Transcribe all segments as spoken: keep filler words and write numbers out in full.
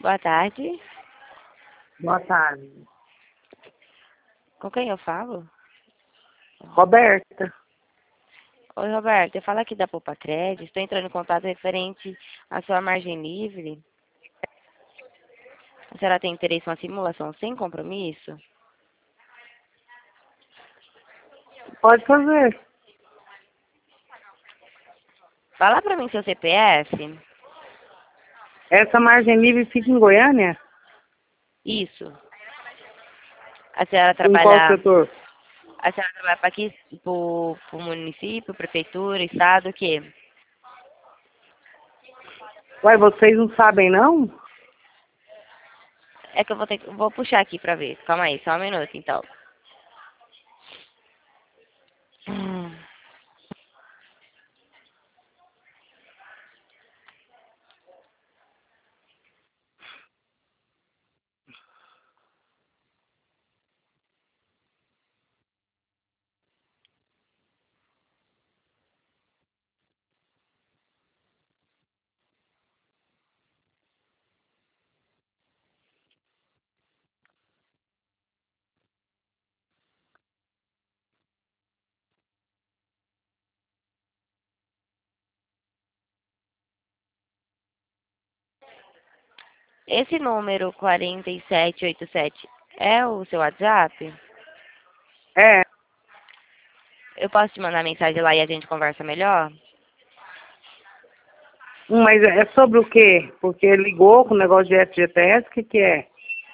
Boa tarde. Boa tarde. Com quem eu falo? Roberta. Oi, Roberto. Eu falo aqui da Poupa Crédito. Estou entrando em contato referente à sua margem livre. A senhora tem interesse em uma simulação sem compromisso? Pode fazer. Fala para mim seu C P F. Essa margem livre fica em Goiânia? Isso. A senhora Em qual trabalha... setor? A senhora trabalha para aqui, para o município, prefeitura, estado, o quê? Ué, vocês não sabem, não? É que eu vou ter que... Vou puxar aqui para ver. Calma aí, só um minuto, então. Hum. Esse número quarenta e sete oitenta e sete é o seu WhatsApp? É. Eu posso te mandar mensagem lá e a gente conversa melhor? Hum, Mas é sobre o quê? Porque ligou com o negócio de F G T S, o que que é?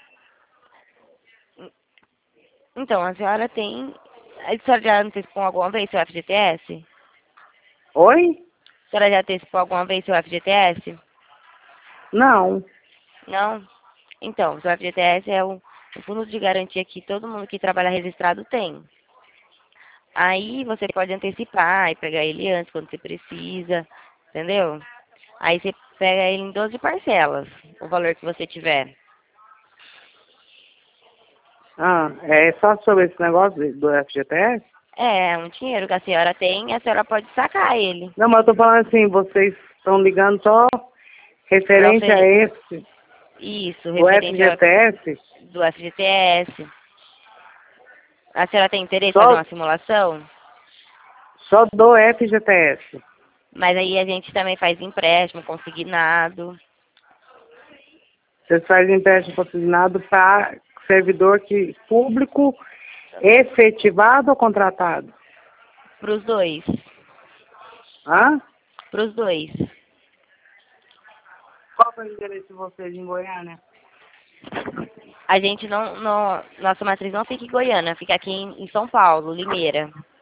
Então, a senhora tem... A senhora já antecipou alguma vez seu F G T S? Oi? A senhora já antecipou alguma vez seu F G T S? Não. Não? Então, o seu F G T S é o, o fundo de garantia que todo mundo que trabalha registrado tem. Aí você pode antecipar e pegar ele antes, quando você precisa, entendeu? Aí você pega ele em doze parcelas, o valor que você tiver. Ah, é só sobre esse negócio do F G T S? É, é um dinheiro que a senhora tem, a senhora pode sacar ele. Não, mas eu tô falando assim, vocês estão ligando só Pra referente a oferecer. esse, Isso, o referente ao F G T S? do F G T S. A senhora tem interesse em fazer Só, uma simulação? só do F G T S. Mas aí a gente também faz empréstimo, consignado, Vocês fazem empréstimo consignado para servidor que, público efetivado ou contratado? pros dois. Hã? Pros dois. Qual foi o endereço de vocês em Goiânia? A gente não, não. Nossa matriz não fica em Goiânia, fica aqui em, em São Paulo, Limeira.